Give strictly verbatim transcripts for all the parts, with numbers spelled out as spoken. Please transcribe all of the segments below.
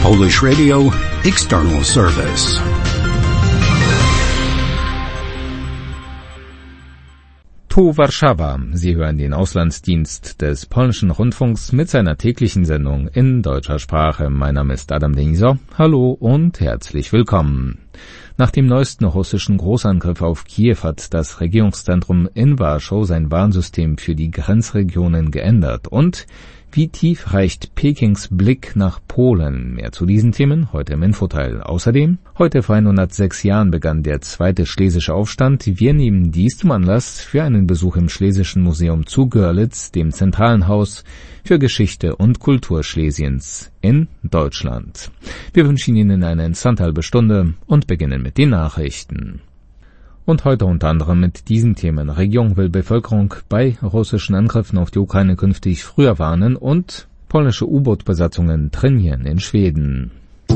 Polish Radio External Service. Tu Warszawa. Sie hören den Auslandsdienst des polnischen Rundfunks mit seiner täglichen Sendung in deutscher Sprache. Mein Name ist Adam Deniso. Hallo und herzlich willkommen. Nach dem neuesten russischen Großangriff auf Kiew hat das Regierungszentrum in Warschau sein Warnsystem für die Grenzregionen geändert. Und wie tief reicht Pekings Blick nach Polen? Mehr zu diesen Themen heute im Infoteil. Außerdem, heute vor hundertsechs Jahren begann der zweite Schlesische Aufstand. Wir nehmen dies zum Anlass für einen Besuch im Schlesischen Museum zu Görlitz, dem zentralen Haus für Geschichte und Kultur Schlesiens in Deutschland. Wir wünschen Ihnen eine interessante halbe Stunde und beginnen mit den Nachrichten. Und heute unter anderem mit diesen Themen. Regierung will Bevölkerung bei russischen Angriffen auf die Ukraine künftig früher warnen und polnische U-Boot-Besatzungen trainieren in Schweden.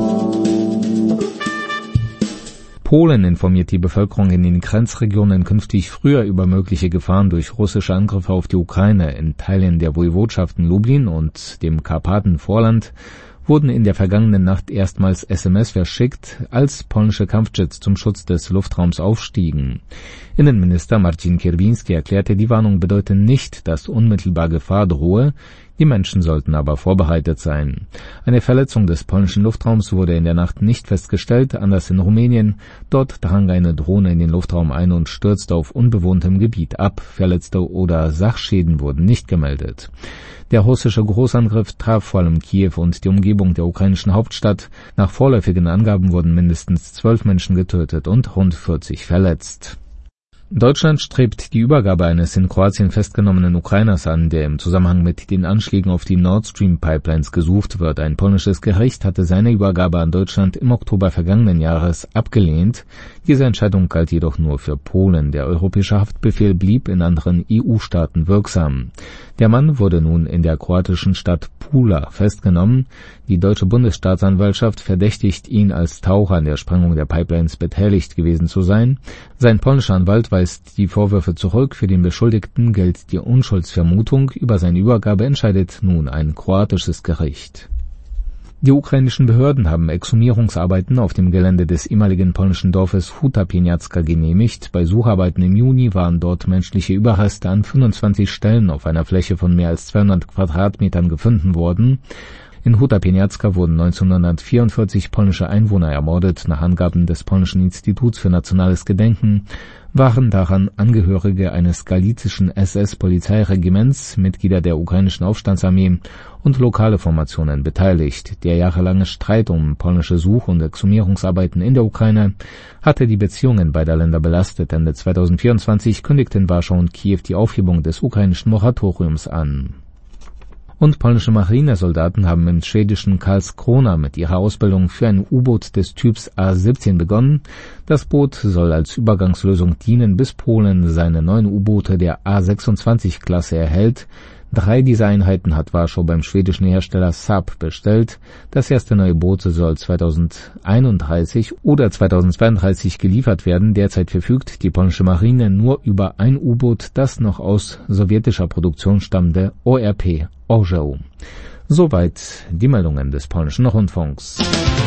Polen informiert die Bevölkerung in den Grenzregionen künftig früher über mögliche Gefahren durch russische Angriffe auf die Ukraine. In Teilen der Woiwodschaften Lublin und dem Karpatenvorland wurden in der vergangenen Nacht erstmals S M S verschickt, als polnische Kampfjets zum Schutz des Luftraums aufstiegen. Innenminister Marcin Kierwiński erklärte, die Warnung bedeute nicht, dass unmittelbar Gefahr drohe, die Menschen sollten aber vorbereitet sein. Eine Verletzung des polnischen Luftraums wurde in der Nacht nicht festgestellt, anders in Rumänien. Dort drang eine Drohne in den Luftraum ein und stürzte auf unbewohntem Gebiet ab. Verletzte oder Sachschäden wurden nicht gemeldet. Der russische Großangriff traf vor allem Kiew und die Umgebung der ukrainischen Hauptstadt. Nach vorläufigen Angaben wurden mindestens zwölf Menschen getötet und rund vierzig verletzt. Deutschland strebt die Übergabe eines in Kroatien festgenommenen Ukrainers an, der im Zusammenhang mit den Anschlägen auf die Nord Stream Pipelines gesucht wird. Ein polnisches Gericht hatte seine Übergabe an Deutschland im Oktober vergangenen Jahres abgelehnt. Diese Entscheidung galt jedoch nur für Polen. Der europäische Haftbefehl blieb in anderen E U-Staaten wirksam. Der Mann wurde nun in der kroatischen Stadt Pula festgenommen. Die deutsche Bundesstaatsanwaltschaft verdächtigt ihn, als Taucher an der Sprengung der Pipelines beteiligt gewesen zu sein. Sein polnischer Anwalt weist die Vorwürfe zurück. Für den Beschuldigten gilt die Unschuldsvermutung. Über seine Übergabe entscheidet nun ein kroatisches Gericht. Die ukrainischen Behörden haben Exhumierungsarbeiten auf dem Gelände des ehemaligen polnischen Dorfes Huta Pieniacka genehmigt. Bei Sucharbeiten im Juni waren dort menschliche Überreste an fünfundzwanzig Stellen auf einer Fläche von mehr als zweihundert Quadratmetern gefunden worden. In Huta Pieniacka wurden neunzehnhundertvierundvierzig polnische Einwohner ermordet. Nach Angaben des polnischen Instituts für nationales Gedenken waren daran Angehörige eines galizischen S S-Polizeiregiments, Mitglieder der ukrainischen Aufstandsarmee und lokale Formationen beteiligt. Der jahrelange Streit um polnische Such- und Exhumierungsarbeiten in der Ukraine hatte die Beziehungen beider Länder belastet. Ende zweitausendvierundzwanzig kündigten Warschau und Kiew die Aufhebung des ukrainischen Moratoriums an. Und polnische Marinesoldaten haben im schwedischen Karlskrona mit ihrer Ausbildung für ein U-Boot des Typs A siebzehn begonnen. Das Boot soll als Übergangslösung dienen, bis Polen seine neuen U-Boote der A sechsundzwanzig-Klasse erhält. Drei dieser Einheiten hat Warschau beim schwedischen Hersteller Saab bestellt. Das erste neue Boot soll zweitausendeinunddreißig oder zweitausendzweiunddreißig geliefert werden. Derzeit verfügt die polnische Marine nur über ein U-Boot, das noch aus sowjetischer Produktion stammende O R P Orzeł. Soweit die Meldungen des polnischen Rundfunks.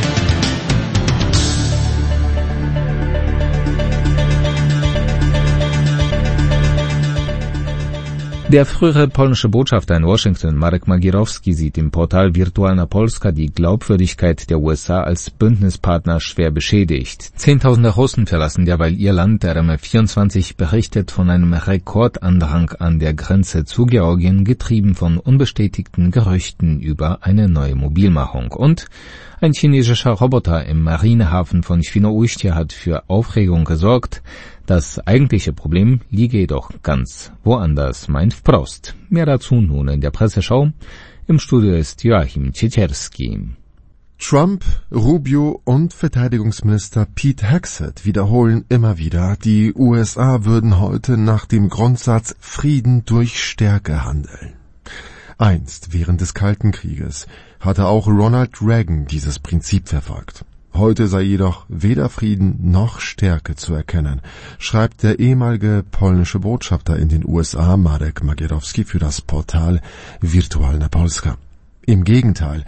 Der frühere polnische Botschafter in Washington, Marek Magierowski, sieht im Portal Wirtualna Polska die Glaubwürdigkeit der U S A als Bündnispartner schwer beschädigt. Zehntausende Russen verlassen derweil ihr Land. Der R M vierundzwanzig berichtet von einem Rekordandrang an der Grenze zu Georgien, getrieben von unbestätigten Gerüchten über eine neue Mobilmachung. Und ein chinesischer Roboter im Marinehafen von Świnoujście hat für Aufregung gesorgt. Das eigentliche Problem liege jedoch ganz woanders, meint Wprost. Mehr dazu nun in der Presseschau. Im Studio ist Joachim Ciecierski. Trump, Rubio und Verteidigungsminister Pete Hegseth wiederholen immer wieder, die U S A würden heute nach dem Grundsatz Frieden durch Stärke handeln. Einst, während des Kalten Krieges, hatte auch Ronald Reagan dieses Prinzip verfolgt. Heute sei jedoch weder Frieden noch Stärke zu erkennen, schreibt der ehemalige polnische Botschafter in den U S A, Marek Magierowski, für das Portal Wirtualna Polska. Im Gegenteil,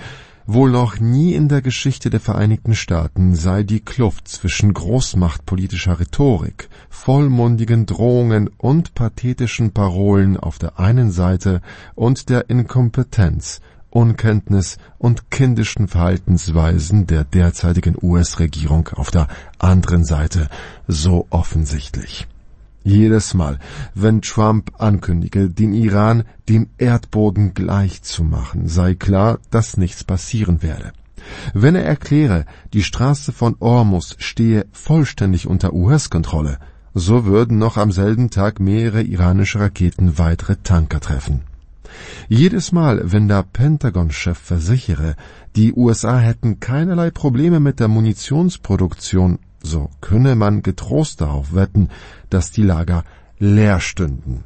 Wohl noch nie in der Geschichte der Vereinigten Staaten sei die Kluft zwischen großmachtpolitischer Rhetorik, vollmundigen Drohungen und pathetischen Parolen auf der einen Seite und der Inkompetenz, Unkenntnis und kindischen Verhaltensweisen der derzeitigen U S-Regierung auf der anderen Seite so offensichtlich. Jedes Mal, wenn Trump ankündige, den Iran dem Erdboden gleichzumachen, sei klar, dass nichts passieren werde. Wenn er erkläre, die Straße von Hormuz stehe vollständig unter U S-Kontrolle, so würden noch am selben Tag mehrere iranische Raketen weitere Tanker treffen. Jedes Mal, wenn der Pentagon-Chef versichere, die U S A hätten keinerlei Probleme mit der Munitionsproduktion, so könne man getrost darauf wetten, dass die Lager leer stünden.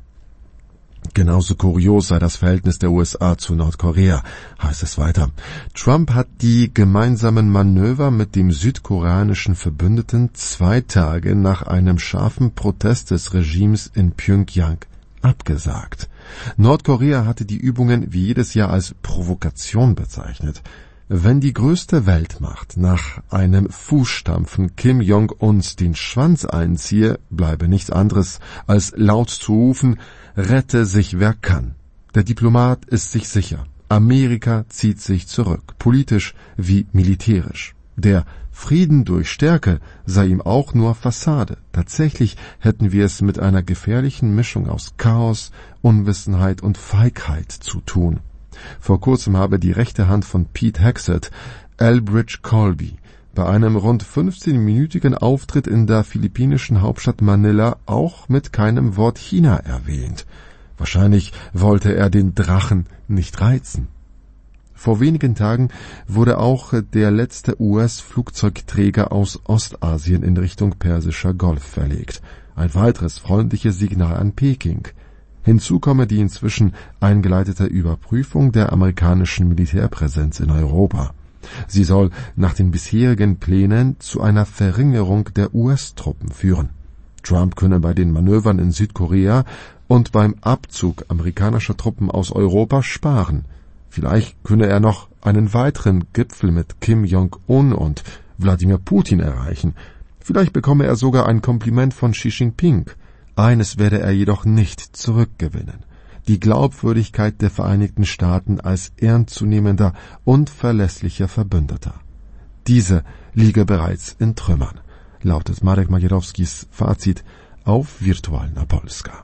Genauso kurios sei das Verhältnis der U S A zu Nordkorea, heißt es weiter. Trump hat die gemeinsamen Manöver mit dem südkoreanischen Verbündeten zwei Tage nach einem scharfen Protest des Regimes in Pjöngjang abgesagt. Nordkorea hatte die Übungen wie jedes Jahr als Provokation bezeichnet. Wenn die größte Weltmacht nach einem Fußstampfen Kim Jong-uns den Schwanz einziehe, bleibe nichts anderes, als laut zu rufen, rette sich wer kann. Der Diplomat ist sich sicher. Amerika zieht sich zurück, politisch wie militärisch. Der Frieden durch Stärke sei ihm auch nur Fassade. Tatsächlich hätten wir es mit einer gefährlichen Mischung aus Chaos, Unwissenheit und Feigheit zu tun. Vor kurzem habe die rechte Hand von Pete Hegseth, Elbridge Colby, bei einem rund fünfzehnminütigen Auftritt in der philippinischen Hauptstadt Manila auch mit keinem Wort China erwähnt. Wahrscheinlich wollte er den Drachen nicht reizen. Vor wenigen Tagen wurde auch der letzte U S-Flugzeugträger aus Ostasien in Richtung Persischer Golf verlegt. Ein weiteres freundliches Signal an Peking. Hinzu komme die inzwischen eingeleitete Überprüfung der amerikanischen Militärpräsenz in Europa. Sie soll nach den bisherigen Plänen zu einer Verringerung der U S-Truppen führen. Trump könne bei den Manövern in Südkorea und beim Abzug amerikanischer Truppen aus Europa sparen. Vielleicht könne er noch einen weiteren Gipfel mit Kim Jong-un und Wladimir Putin erreichen. Vielleicht bekomme er sogar ein Kompliment von Xi Jinping. Eines werde er jedoch nicht zurückgewinnen: die Glaubwürdigkeit der Vereinigten Staaten als ernstzunehmender und verlässlicher Verbündeter. Diese liege bereits in Trümmern, lautet Marek Magierowskis Fazit auf Wirtualna Polska.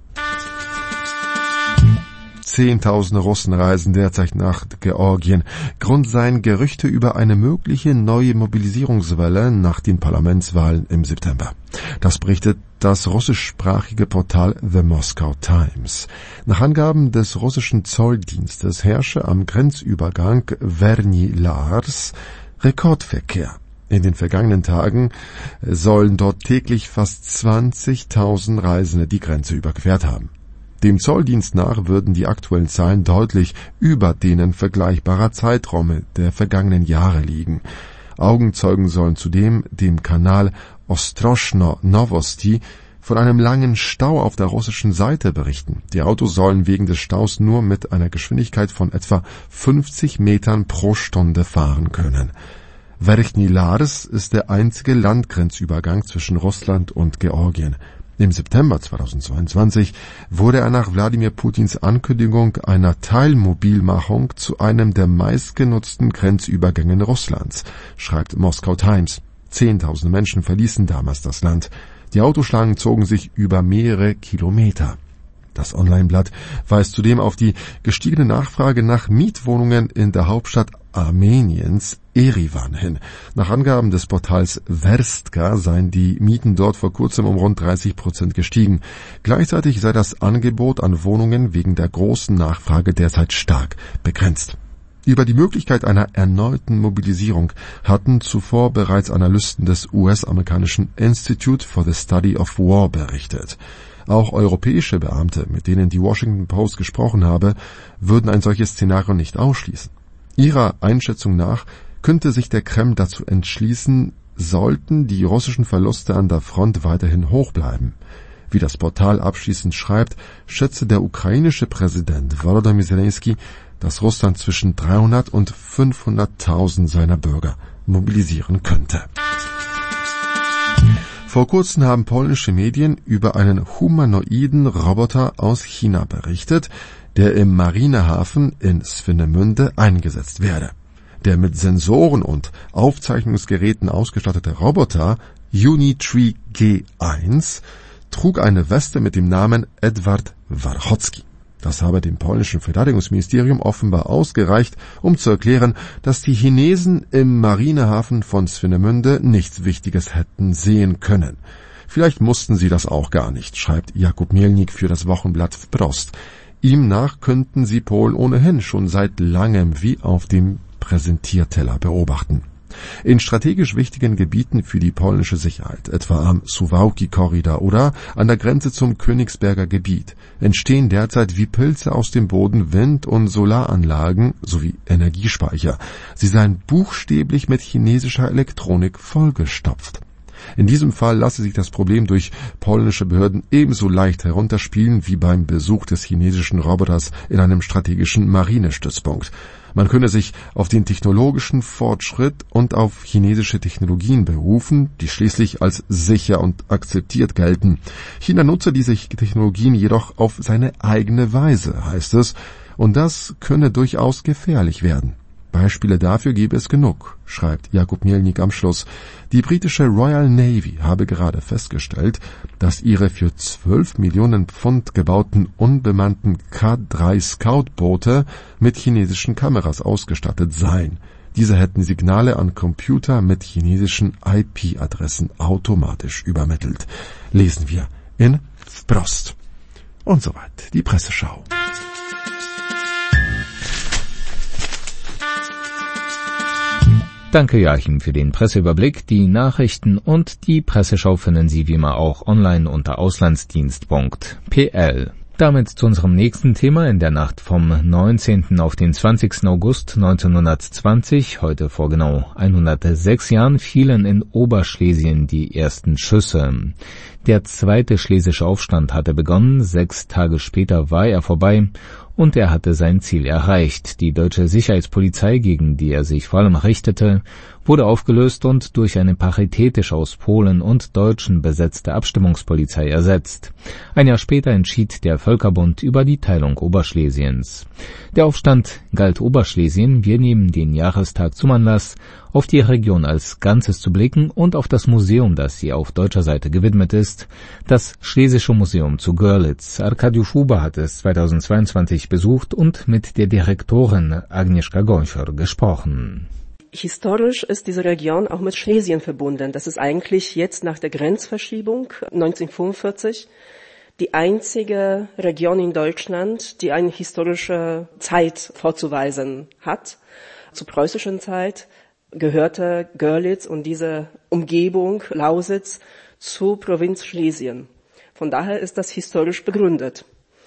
Zehntausende Russen reisen derzeit nach Georgien. Grund seien Gerüchte über eine mögliche neue Mobilisierungswelle nach den Parlamentswahlen im September. Das berichtet das russischsprachige Portal The Moscow Times. Nach Angaben des russischen Zolldienstes herrsche am Grenzübergang Verny Lars Rekordverkehr. In den vergangenen Tagen sollen dort täglich fast zwanzigtausend Reisende die Grenze überquert haben. Dem Zolldienst nach würden die aktuellen Zahlen deutlich über denen vergleichbarer Zeiträume der vergangenen Jahre liegen. Augenzeugen sollen zudem dem Kanal Ostroschno Novosti von einem langen Stau auf der russischen Seite berichten. Die Autos sollen wegen des Staus nur mit einer Geschwindigkeit von etwa fünfzig Metern pro Stunde fahren können. Verkhny Lars ist der einzige Landgrenzübergang zwischen Russland und Georgien. Im September zweitausendzweiundzwanzig wurde er nach Wladimir Putins Ankündigung einer Teilmobilmachung zu einem der meistgenutzten Grenzübergänge Russlands, schreibt Moscow Times. Zehntausende Menschen verließen damals das Land. Die Autoschlangen zogen sich über mehrere Kilometer. Das Online-Blatt weist zudem auf die gestiegene Nachfrage nach Mietwohnungen in der Hauptstadt Armeniens, Erivan, hin. Nach Angaben des Portals Verstka seien die Mieten dort vor kurzem um rund dreißig Prozent gestiegen. Gleichzeitig sei das Angebot an Wohnungen wegen der großen Nachfrage derzeit stark begrenzt. Über die Möglichkeit einer erneuten Mobilisierung hatten zuvor bereits Analysten des U S-amerikanischen Institute for the Study of War berichtet. Auch europäische Beamte, mit denen die Washington Post gesprochen habe, würden ein solches Szenario nicht ausschließen. Ihrer Einschätzung nach könnte sich der Kreml dazu entschließen, sollten die russischen Verluste an der Front weiterhin hoch bleiben. Wie das Portal abschließend schreibt, schätze der ukrainische Präsident Volodymyr Zelensky, dass Russland zwischen dreihundert und fünfhunderttausend seiner Bürger mobilisieren könnte. Vor kurzem haben polnische Medien über einen humanoiden Roboter aus China berichtet, der im Marinehafen in Swinemünde eingesetzt werde. Der mit Sensoren und Aufzeichnungsgeräten ausgestattete Roboter Unitree G eins trug eine Weste mit dem Namen Edward Warchocki. Das habe dem polnischen Verteidigungsministerium offenbar ausgereicht, um zu erklären, dass die Chinesen im Marinehafen von Swinemünde nichts Wichtiges hätten sehen können. Vielleicht mussten sie das auch gar nicht, schreibt Jakub Mielnik für das Wochenblatt Wprost. Ihm nach könnten sie Polen ohnehin schon seit langem wie auf dem Präsentierteller beobachten. In strategisch wichtigen Gebieten für die polnische Sicherheit, etwa am Suwałki-Korridor oder an der Grenze zum Königsberger Gebiet, entstehen derzeit wie Pilze aus dem Boden Wind- und Solaranlagen sowie Energiespeicher. Sie seien buchstäblich mit chinesischer Elektronik vollgestopft. In diesem Fall lasse sich das Problem durch polnische Behörden ebenso leicht herunterspielen wie beim Besuch des chinesischen Roboters in einem strategischen Marinestützpunkt. Man könne sich auf den technologischen Fortschritt und auf chinesische Technologien berufen, die schließlich als sicher und akzeptiert gelten. China nutze diese Technologien jedoch auf seine eigene Weise, heißt es, und das könne durchaus gefährlich werden. Beispiele dafür gebe es genug, schreibt Jakub Mielnik am Schluss. Die britische Royal Navy habe gerade festgestellt, dass ihre für zwölf Millionen Pfund gebauten unbemannten K drei Scout-Boote mit chinesischen Kameras ausgestattet seien. Diese hätten Signale an Computer mit chinesischen I P-Adressen automatisch übermittelt. Lesen wir in Wprost. Und soweit die Presseschau. Danke Joachim für den Presseüberblick. Die Nachrichten und die Presseschau finden Sie wie immer auch online unter auslandsdienst punkt p l. Damit zu unserem nächsten Thema. In der Nacht vom neunzehnten auf den zwanzigsten August neunzehnhundertzwanzig, heute vor genau hundertsechs Jahren, fielen in Oberschlesien die ersten Schüsse. Der zweite schlesische Aufstand hatte begonnen, sechs Tage später war er vorbei und er hatte sein Ziel erreicht. Die deutsche Sicherheitspolizei, gegen die er sich vor allem richtete, wurde aufgelöst und durch eine paritätisch aus Polen und Deutschen besetzte Abstimmungspolizei ersetzt. Ein Jahr später entschied der Völkerbund über die Teilung Oberschlesiens. Der Aufstand galt Oberschlesien. Wir nehmen den Jahrestag zum Anlass, auf die Region als Ganzes zu blicken und auf das Museum, das sie auf deutscher Seite gewidmet ist, das Schlesische Museum zu Görlitz. Arkadiusz Huber hat es zweitausendzweiundzwanzig besucht und mit der Direktorin Agnieszka Gońfer gesprochen. Historisch ist diese Region auch mit Schlesien verbunden. Das ist eigentlich jetzt nach der Grenzverschiebung neunzehnhundertfünfundvierzig die einzige Region in Deutschland, die eine historische Zeit vorzuweisen hat. Zur preußischen Zeit gehörte Görlitz und diese Umgebung Lausitz zur Provinz Schlesien. Von daher ist das historisch begründet.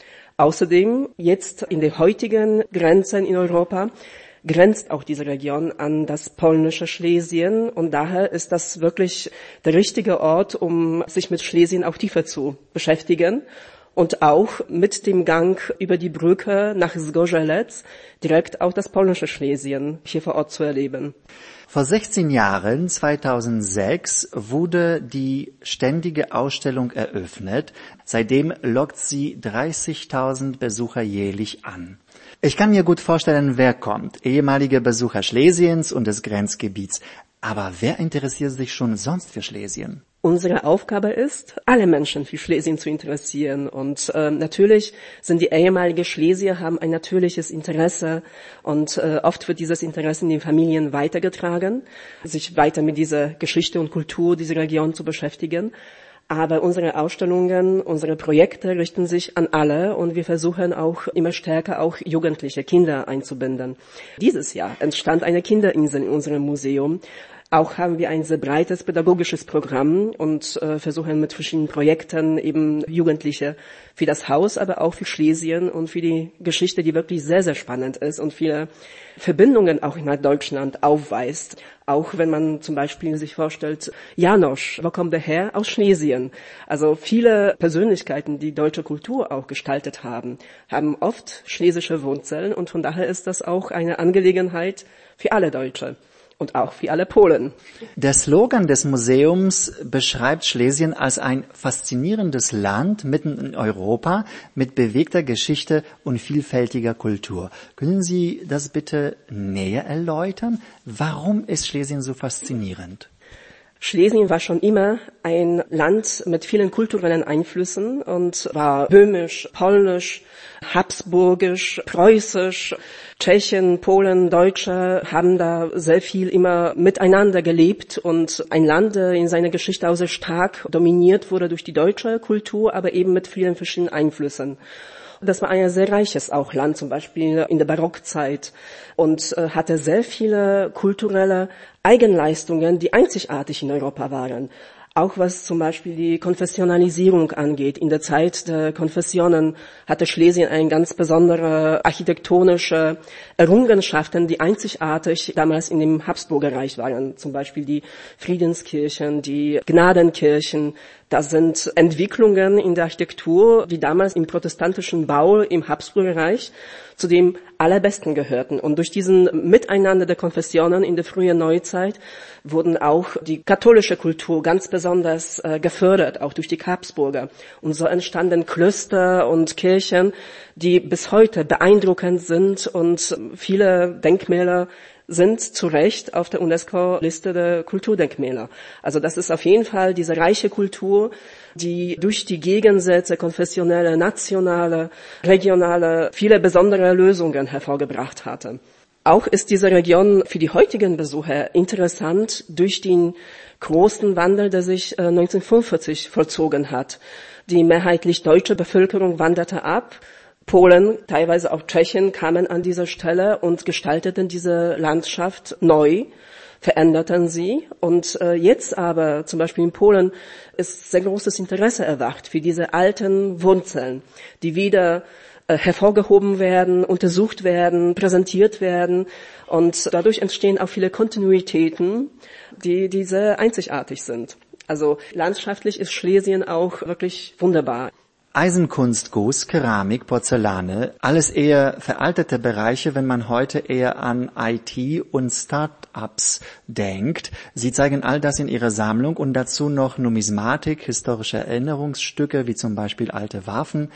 Außerdem jetzt in den heutigen Grenzen in Europa grenzt auch diese Region an das polnische Schlesien und daher ist das wirklich der richtige Ort, um sich mit Schlesien auch tiefer zu beschäftigen und auch mit dem Gang über die Brücke nach Zgorzelec direkt auch das polnische Schlesien hier vor Ort zu erleben. Vor sechzehn Jahren, zweitausendsechs, wurde die ständige Ausstellung eröffnet. Seitdem lockt sie dreißigtausend Besucher jährlich an. Ich kann mir gut vorstellen, wer kommt. Ehemalige Besucher Schlesiens und des Grenzgebiets. Aber wer interessiert sich schon sonst für Schlesien? Unsere Aufgabe ist, alle Menschen für Schlesien zu interessieren. Und äh, natürlich sind die ehemaligen Schlesier, haben ein natürliches Interesse. Und äh, oft wird dieses Interesse in den Familien weitergetragen, sich weiter mit dieser Geschichte und Kultur dieser Region zu beschäftigen. Aber unsere Ausstellungen, unsere Projekte richten sich an alle und wir versuchen auch immer stärker auch jugendliche Kinder einzubinden. Dieses Jahr entstand eine Kinderinsel in unserem Museum. Auch haben wir ein sehr breites pädagogisches Programm und äh, versuchen mit verschiedenen Projekten eben Jugendliche für das Haus, aber auch für Schlesien und für die Geschichte, die wirklich sehr, sehr spannend ist und viele Verbindungen auch in Deutschland aufweist. Auch wenn man zum Beispiel sich vorstellt, Janosch, wo kommt der her? Aus Schlesien. Also viele Persönlichkeiten, die deutsche Kultur auch gestaltet haben, haben oft schlesische Wurzeln und von daher ist das auch eine Angelegenheit für alle Deutsche. Und auch für alle Polen. Der Slogan des Museums beschreibt Schlesien als ein faszinierendes Land mitten in Europa mit bewegter Geschichte und vielfältiger Kultur. Können Sie das bitte näher erläutern? Warum ist Schlesien so faszinierend? Schlesien war schon immer ein Land mit vielen kulturellen Einflüssen und war böhmisch, polnisch, habsburgisch, preußisch. Tschechen, Polen, Deutsche haben da sehr viel immer miteinander gelebt und ein Land, der in seiner Geschichte auch sehr stark dominiert wurde durch die deutsche Kultur, aber eben mit vielen verschiedenen Einflüssen. Das war ein sehr reiches auch Land, zum Beispiel in der Barockzeit und äh, hatte sehr viele kulturelle Eigenleistungen, die einzigartig in Europa waren. Auch was zum Beispiel die Konfessionalisierung angeht. In der Zeit der Konfessionen hatte Schlesien eine ganz besondere architektonische Errungenschaften, die einzigartig damals in dem Habsburgerreich waren. Zum Beispiel die Friedenskirchen, die Gnadenkirchen. Das sind Entwicklungen in der Architektur, die damals im protestantischen Bau im Habsburgerreich zu dem allerbesten gehörten. Und durch diesen Miteinander der Konfessionen in der frühen Neuzeit wurden auch die katholische Kultur ganz besonders äh, gefördert, auch durch die Habsburger. Und so entstanden Klöster und Kirchen, die bis heute beeindruckend sind und viele Denkmäler sind zu Recht auf der UNESCO-Liste der Kulturdenkmäler. Also das ist auf jeden Fall diese reiche Kultur, die durch die Gegensätze, konfessionelle, nationale, regionale, viele besondere Lösungen hervorgebracht hatte. Auch ist diese Region für die heutigen Besucher interessant durch den großen Wandel, der sich neunzehnhundertfünfundvierzig vollzogen hat. Die mehrheitlich deutsche Bevölkerung wanderte ab. Polen, teilweise auch Tschechien kamen an dieser Stelle und gestalteten diese Landschaft neu, veränderten sie. Und äh, jetzt aber, zum Beispiel in Polen, ist sehr großes Interesse erwacht für diese alten Wurzeln, die wieder äh, hervorgehoben werden, untersucht werden, präsentiert werden. Und dadurch entstehen auch viele Kontinuitäten, die, die sehr einzigartig sind. Also landschaftlich ist Schlesien auch wirklich wunderbar. Eisenkunst, Guss, Keramik, Porzellane, alles eher veraltete Bereiche, wenn man heute eher an I T und Start-ups denkt. Sie zeigen all das in ihrer Sammlung und dazu noch Numismatik, historische Erinnerungsstücke wie zum Beispiel alte Waffen,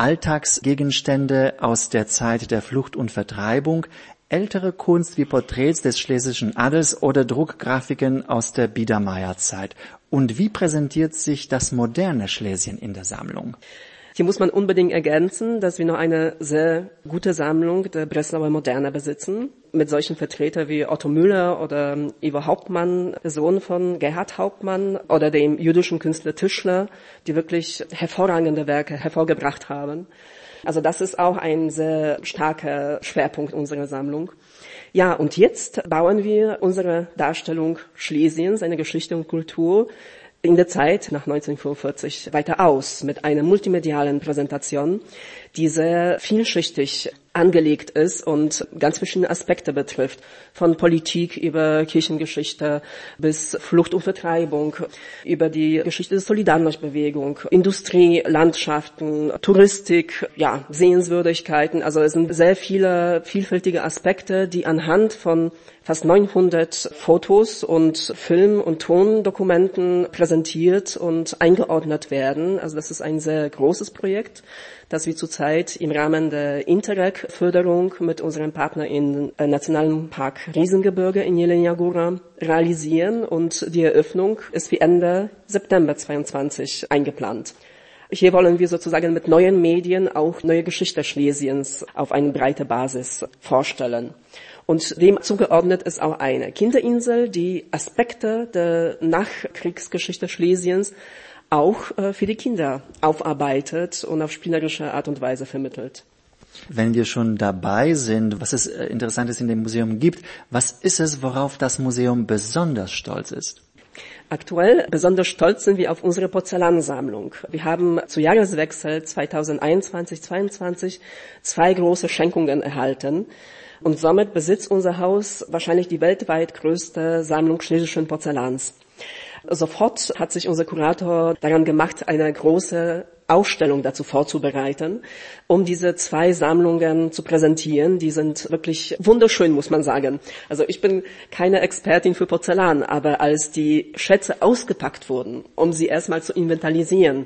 Alltagsgegenstände aus der Zeit der Flucht und Vertreibung, ältere Kunst wie Porträts des schlesischen Adels oder Druckgrafiken aus der Biedermeierzeit. Und wie präsentiert sich das moderne Schlesien in der Sammlung? Hier muss man unbedingt ergänzen, dass wir noch eine sehr gute Sammlung der Breslauer Moderne besitzen, mit solchen Vertretern wie Otto Müller oder Ivo Hauptmann, Sohn von Gerhard Hauptmann, oder dem jüdischen Künstler Tischler, die wirklich hervorragende Werke hervorgebracht haben. Also das ist auch ein sehr starker Schwerpunkt unserer Sammlung. Ja, und jetzt bauen wir unsere Darstellung Schlesiens, seine Geschichte und Kultur, in der Zeit nach neunzehnhundertfünfundvierzig weiter aus mit einer multimedialen Präsentation, die sehr vielschichtig angelegt ist und ganz verschiedene Aspekte betrifft, von Politik über Kirchengeschichte bis Flucht und Vertreibung, über die Geschichte der Solidarność-Bewegung, Industrie, Landschaften, Touristik, ja, Sehenswürdigkeiten. Also es sind sehr viele vielfältige Aspekte, die anhand von fast neunhundert Fotos und Film- und Tondokumenten präsentiert und eingeordnet werden. Also das ist ein sehr großes Projekt, das wir zurzeit im Rahmen der Interreg-Förderung mit unserem Partner im Nationalen Park Riesengebirge in Jelenia Góra realisieren, und die Eröffnung ist für Ende September zweiundzwanzig eingeplant. Hier wollen wir sozusagen mit neuen Medien auch neue Geschichte Schlesiens auf eine breite Basis vorstellen. Und dem zugeordnet ist auch eine Kinderinsel, die Aspekte der Nachkriegsgeschichte Schlesiens auch äh, für die Kinder aufarbeitet und auf spielerische Art und Weise vermittelt. Wenn wir schon dabei sind, was es Interessantes in dem Museum gibt, was ist es, worauf das Museum besonders stolz ist? Aktuell besonders stolz sind wir auf unsere Porzellansammlung. Wir haben zu Jahreswechsel zweitausendeinundzwanzig zweiundzwanzig zwei große Schenkungen erhalten. Und somit besitzt unser Haus wahrscheinlich die weltweit größte Sammlung schlesischen Porzellans. Sofort hat sich unser Kurator daran gemacht, eine große Ausstellung dazu vorzubereiten, um diese zwei Sammlungen zu präsentieren. Die sind wirklich wunderschön, muss man sagen. Also ich bin keine Expertin für Porzellan, aber als die Schätze ausgepackt wurden, um sie erstmal zu inventarisieren,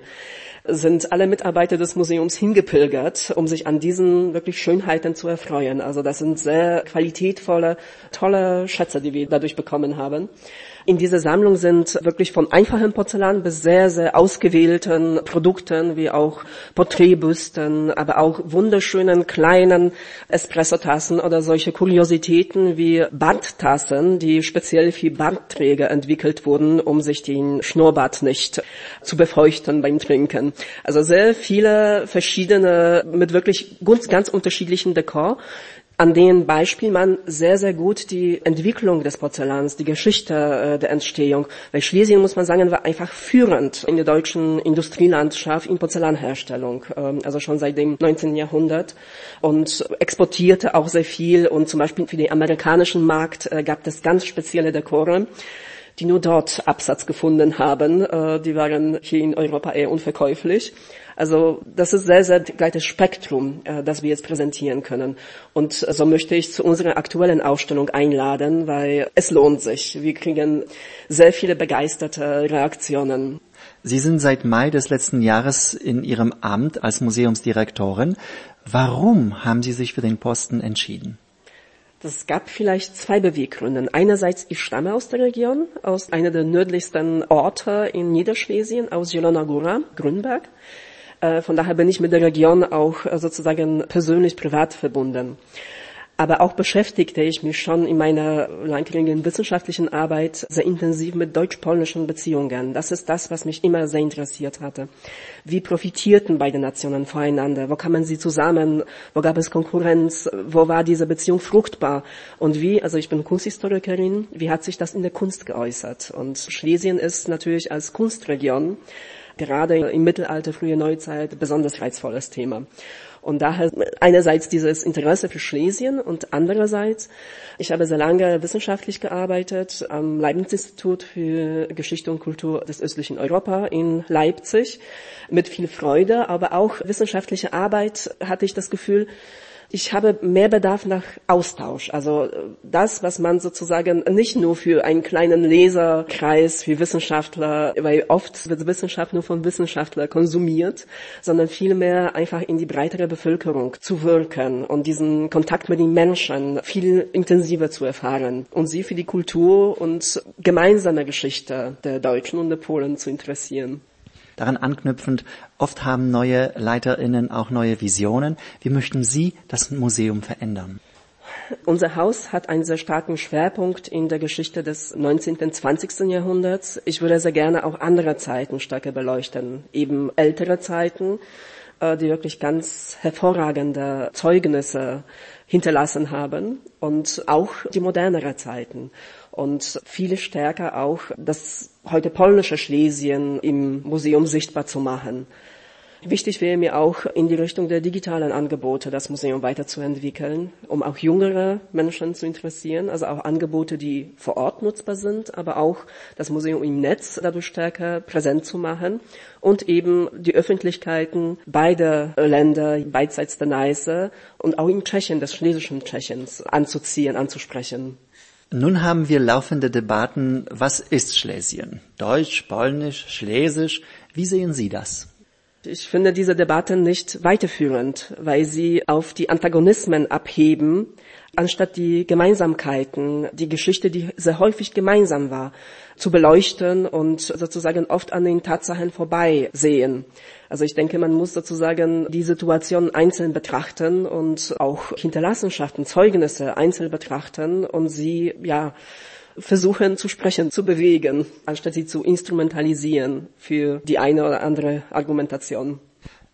sind alle Mitarbeiter des Museums hingepilgert, um sich an diesen wirklich Schönheiten zu erfreuen. Also das sind sehr qualitätvolle, tolle Schätze, die wir dadurch bekommen haben. In dieser Sammlung sind wirklich von einfachem Porzellan bis sehr, sehr ausgewählten Produkten, wie auch Porträtbüsten, aber auch wunderschönen kleinen Espressotassen oder solche Kuriositäten wie Barttassen, die speziell für Bartträger entwickelt wurden, um sich den Schnurrbart nicht zu befeuchten beim Trinken. Also sehr viele verschiedene, mit wirklich ganz, ganz unterschiedlichen Dekor, an denen Beispiel man sehr, sehr gut die Entwicklung des Porzellans, die Geschichte äh, der Entstehung, weil Schlesien, muss man sagen, war einfach führend in der deutschen Industrielandschaft in Porzellanherstellung, ähm, also schon seit dem neunzehnten Jahrhundert, und exportierte auch sehr viel, und zum Beispiel für den amerikanischen Markt äh, gab es ganz spezielle Dekore, die nur dort Absatz gefunden haben. Äh, die waren hier in Europa eher unverkäuflich. Also das ist sehr, sehr breites Spektrum, äh, das wir jetzt präsentieren können. Und so möchte ich zu unserer aktuellen Ausstellung einladen, weil es lohnt sich. Wir kriegen sehr viele begeisterte Reaktionen. Sie sind seit Mai des letzten Jahres in Ihrem Amt als Museumsdirektorin. Warum haben Sie sich für den Posten entschieden? Es gab vielleicht zwei Beweggründe. Einerseits, ich stamme aus der Region, aus einer der nördlichsten Orte in Niederschlesien, aus Zielona Góra, Grünberg. Von daher bin ich mit der Region auch sozusagen persönlich privat verbunden. Aber auch beschäftigte ich mich schon in meiner langjährigen wissenschaftlichen Arbeit sehr intensiv mit deutsch-polnischen Beziehungen. Das ist das, was mich immer sehr interessiert hatte. Wie profitierten beide Nationen voneinander? Wo kamen sie zusammen? Wo gab es Konkurrenz? Wo war diese Beziehung fruchtbar? Und wie, also ich bin Kunsthistorikerin, wie hat sich das in der Kunst geäußert? Und Schlesien ist natürlich als Kunstregion gerade im Mittelalter, frühe Neuzeit, besonders reizvolles Thema. Und daher einerseits dieses Interesse für Schlesien und andererseits, ich habe sehr lange wissenschaftlich gearbeitet am Leibniz-Institut für Geschichte und Kultur des östlichen Europa in Leipzig mit viel Freude, aber auch wissenschaftliche Arbeit hatte ich das Gefühl, ich habe mehr Bedarf nach Austausch. Also das, was man sozusagen nicht nur für einen kleinen Leserkreis, für Wissenschaftler, weil oft wird Wissenschaft nur von Wissenschaftlern konsumiert, sondern vielmehr einfach in die breitere Bevölkerung zu wirken und diesen Kontakt mit den Menschen viel intensiver zu erfahren und sie für die Kultur und gemeinsame Geschichte der Deutschen und der Polen zu interessieren. Daran anknüpfend, oft haben neue LeiterInnen auch neue Visionen. Wie möchten Sie das Museum verändern? Unser Haus hat einen sehr starken Schwerpunkt in der Geschichte des neunzehnten und zwanzigsten Jahrhunderts. Ich würde sehr gerne auch andere Zeiten stärker beleuchten, eben ältere Zeiten, die wirklich ganz hervorragende Zeugnisse hinterlassen haben, und auch die modernere Zeiten und viel stärker auch das heute polnische Schlesien im Museum sichtbar zu machen. Wichtig wäre mir auch, in die Richtung der digitalen Angebote das Museum weiterzuentwickeln, um auch jüngere Menschen zu interessieren, also auch Angebote, die vor Ort nutzbar sind, aber auch das Museum im Netz dadurch stärker präsent zu machen und eben die Öffentlichkeiten beider Länder, beidseits der Neiße und auch im Tschechien, des schlesischen Tschechiens, anzuziehen, anzusprechen. Nun haben wir laufende Debatten, was ist Schlesien? Deutsch, Polnisch, Schlesisch, wie sehen Sie das? Ich finde diese Debatte nicht weiterführend, weil sie auf die Antagonismen abheben, anstatt die Gemeinsamkeiten, die Geschichte, die sehr häufig gemeinsam war, zu beleuchten und sozusagen oft an den Tatsachen vorbei sehen. Also ich denke, man muss sozusagen die Situation einzeln betrachten und auch Hinterlassenschaften, Zeugnisse einzeln betrachten und sie, ja, versuchen zu sprechen, zu bewegen, anstatt sie zu instrumentalisieren für die eine oder andere Argumentation.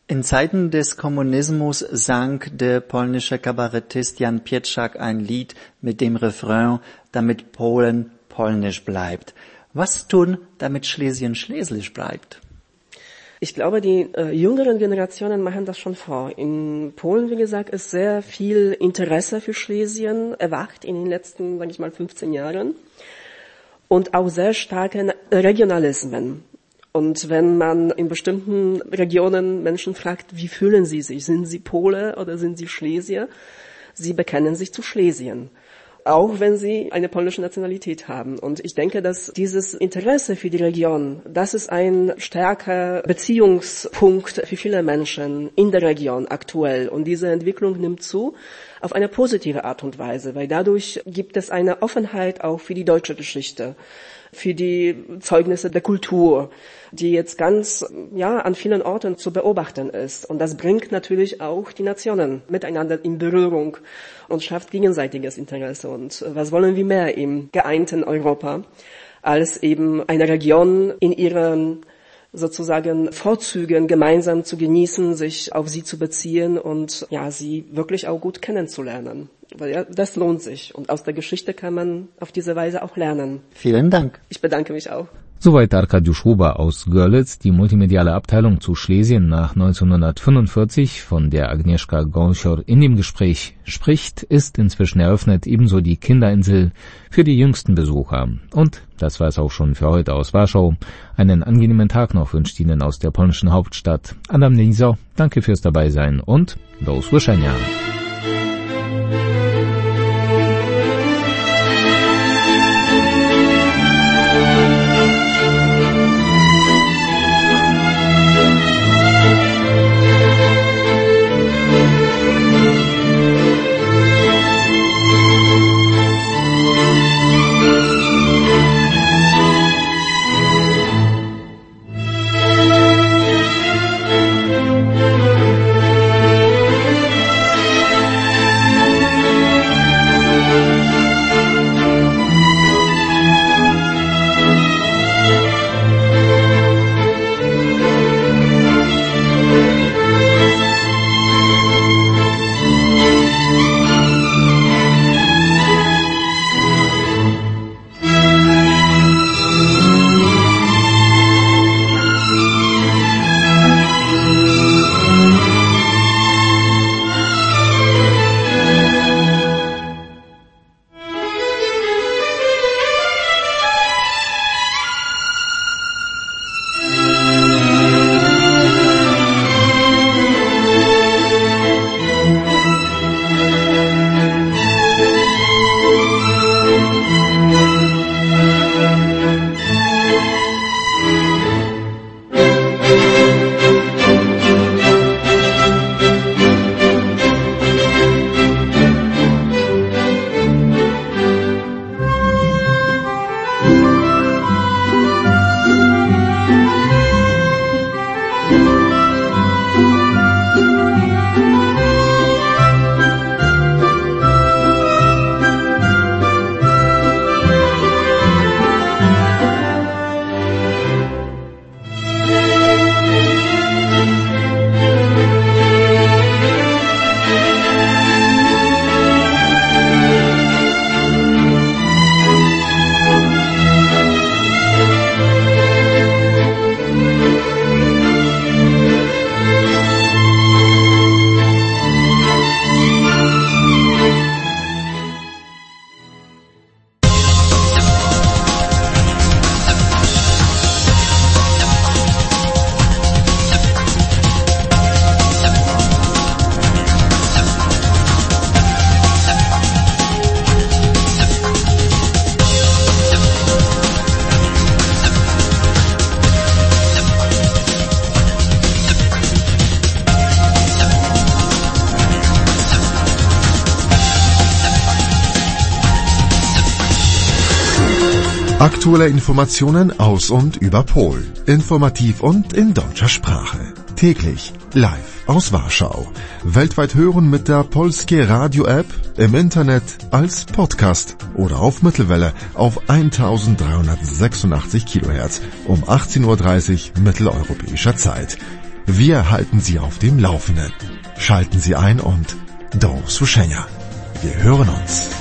In Zeiten des Kommunismus sang der polnische Kabarettist Jan Pietrzak ein Lied mit dem Refrain, damit Polen polnisch bleibt. Was tun, damit Schlesien schlesisch bleibt? Ich glaube, die äh, jüngeren Generationen machen das schon vor. In Polen, wie gesagt, ist sehr viel Interesse für Schlesien erwacht in den letzten, sage ich mal, fünfzehn Jahren. Und auch sehr starke Regionalismen. Und wenn man in bestimmten Regionen Menschen fragt, wie fühlen sie sich? Sind sie Pole oder sind sie Schlesier? Sie bekennen sich zu Schlesien. Auch wenn sie eine polnische Nationalität haben. Und ich denke, dass dieses Interesse für die Region, das ist ein stärker Beziehungspunkt für viele Menschen in der Region aktuell. Und diese Entwicklung nimmt zu auf eine positive Art und Weise, weil dadurch gibt es eine Offenheit auch für die deutsche Geschichte, für die Zeugnisse der Kultur, die jetzt ganz, ja, an vielen Orten zu beobachten ist. Und das bringt natürlich auch die Nationen miteinander in Berührung und schafft gegenseitiges Interesse. Und was wollen wir mehr im geeinten Europa, als eben eine Region in ihren sozusagen Vorzügen gemeinsam zu genießen, sich auf sie zu beziehen und ja, sie wirklich auch gut kennenzulernen. Weil ja, das lohnt sich. Und aus der Geschichte kann man auf diese Weise auch lernen. Vielen Dank. Ich bedanke mich auch. Soweit Arkadiusz Huber aus Görlitz, die multimediale Abteilung zu Schlesien nach neunzehnhundertfünfundvierzig, von der Agnieszka Gąsior in dem Gespräch spricht, ist inzwischen eröffnet, ebenso die Kinderinsel für die jüngsten Besucher. Und das war es auch schon für heute aus Warschau. Einen angenehmen Tag noch wünscht Ihnen aus der polnischen Hauptstadt Adam Nieser. Danke fürs Dabeisein und do usłyszenia. Aktuelle Informationen aus und über Polen. Informativ und in deutscher Sprache. Täglich live aus Warschau. Weltweit hören mit der Polskie Radio App, im Internet, als Podcast oder auf Mittelwelle auf eintausenddreihundertsechsundachtzig Kilohertz um achtzehn Uhr dreißig mitteleuropäischer Zeit. Wir halten Sie auf dem Laufenden. Schalten Sie ein und do usłyszenia. Wir hören uns.